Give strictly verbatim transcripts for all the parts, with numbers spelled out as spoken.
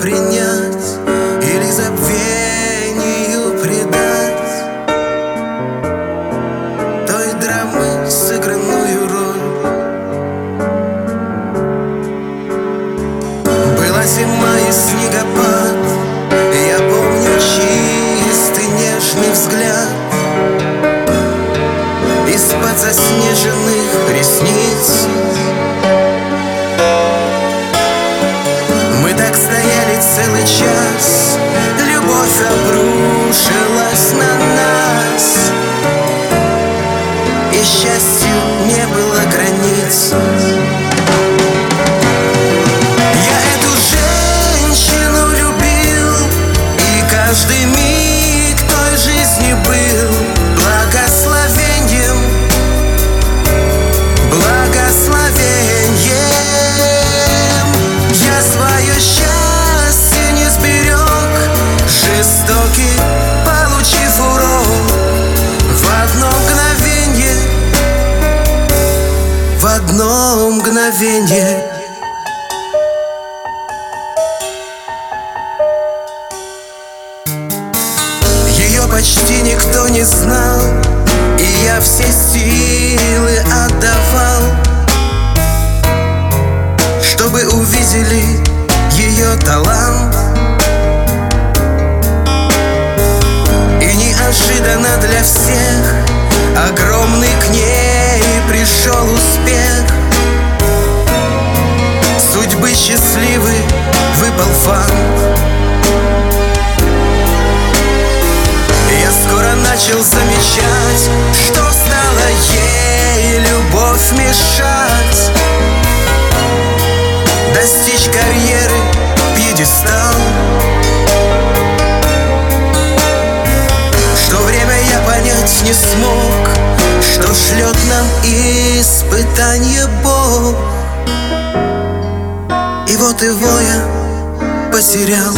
принять или забвению предать той драмы сыгранную роль. Была зима и снегопад, я помню чистый нежный взгляд из-под заснеженных ресниц. Мы так стояли целый час, любовь обрушилась на нас, и счастью не было границ. Я эту женщину любил, и каждый миг той жизни был благословением, благословением. Я свое счастье не сберег, жестокий, получив урок в одно мгновенье, в одно мгновенье. Ее почти никто не знал, и я все силы отдавал, чтобы увидели ее талант. И неожиданно для всех огромный к ней пришел успех. Судьбы счастливый выпал фант. Я скоро начал замечать, что стало ей любовь мешать достичь карьеры, пьедестал. В то время я понять не смог, что шлет нам испытанье Бог. И вот его я потерял.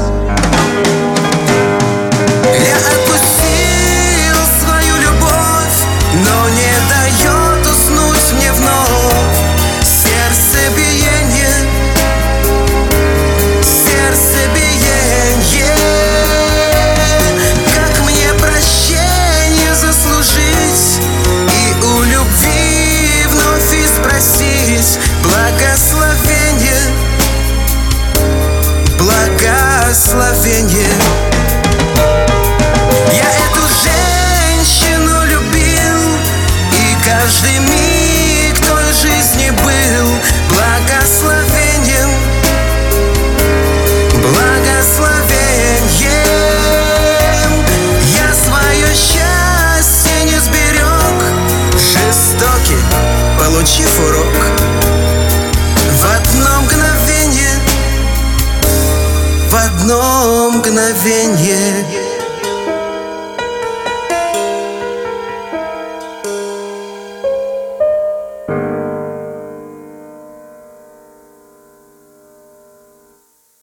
Я отпустил свою любовь, но не дает уснуть мне вновь сердцебиение, сердцебиение. Как мне прощение заслужить и у любви вновь и спросить благословение, благословение. Я эту женщину любил, и каждый миг той жизни был благословением, благословением. Я свое счастье не сберег, жестокий, получив урок в одно мгновенье, в одно мгновенье.